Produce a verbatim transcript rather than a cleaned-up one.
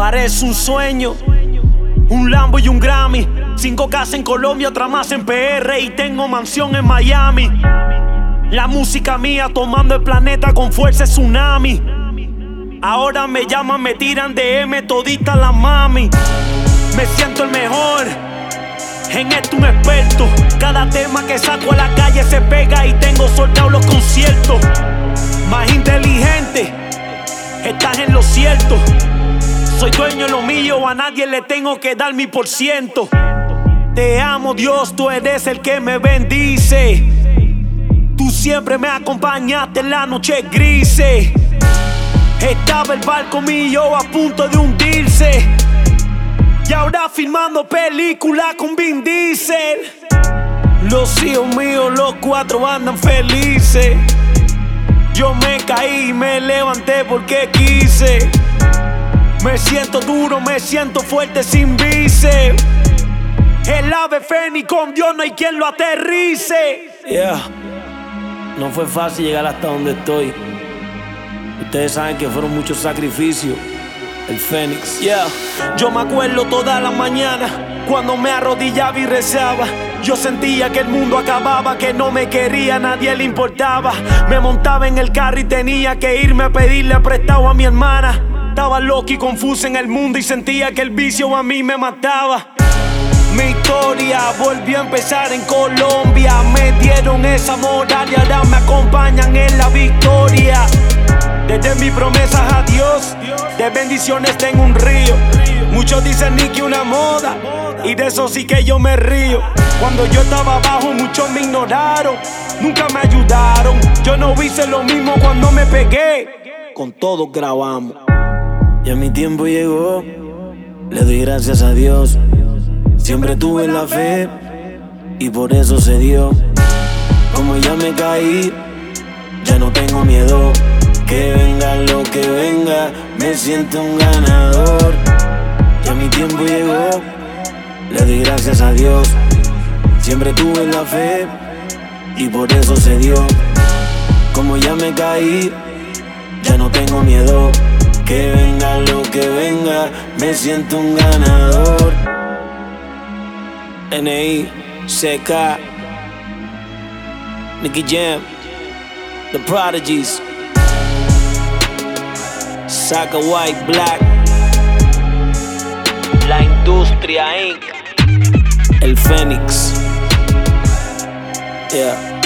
Parece un sueño, un Lambo y un Grammy. Cinco casas en Colombia, otra más en P R y tengo mansión en Miami. La música mía tomando el planeta con fuerza es tsunami. Ahora me llaman, me tiran D M todita la mami. Me siento el mejor, en esto un experto. Cada tema que saco a la calle se pega y tengo soldados los conciertos. Más inteligente, estás en lo cierto. Soy dueño de lo mío, a nadie le tengo que dar mi por ciento. Te amo, Dios, tú eres el que me bendice. Tú siempre me acompañaste en la noche grises. Estaba el barco mío a punto de hundirse y ahora filmando película con Vin Diesel. Los hijos míos, los cuatro andan felices. Yo me caí y me levanté porque quise. Me siento duro, me siento fuerte sin bíceps. El ave fénix, con Dios no hay quien lo aterrice. Yeah. No fue fácil llegar hasta donde estoy. Ustedes saben que fueron muchos sacrificios. El Fénix, yeah. Yo me acuerdo todas las mañanas cuando me arrodillaba y rezaba. Yo sentía que el mundo acababa, que no me quería, nadie le importaba. Me montaba en el carro y tenía que irme a pedirle prestado a mi hermana. Estaba loco y confuso en el mundo y sentía que el vicio a mí me mataba. Mi historia volvió a empezar en Colombia. Me dieron esa moral y ahora me acompañan en la victoria. Desde mis promesas a Dios, de bendiciones tengo un río. Muchos dicen ni que una moda, y de eso sí que yo me río. Cuando yo estaba abajo muchos me ignoraron, nunca me ayudaron. Yo no hice lo mismo cuando me pegué, con todos grabamos. Ya mi tiempo llegó, le doy gracias a Dios. Siempre tuve la fe y por eso se dio. Como ya me caí, ya no tengo miedo. Que venga lo que venga, me siento un ganador. Ya mi tiempo llegó, le doy gracias a Dios. Siempre tuve la fe y por eso se dio. Como ya me caí, ya no tengo miedo. Que venga lo que venga, me siento un ganador. N I C K, Nicky Jam, The Prodigies, Saca White Black, La Industria incorporated. El Fénix. Yeah.